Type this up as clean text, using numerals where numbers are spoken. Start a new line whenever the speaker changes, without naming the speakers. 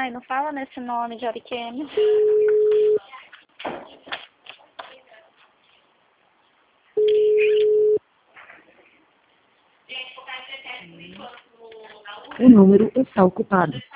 Ai, não fala nesse nome de Ariquemes.
O número está ocupado.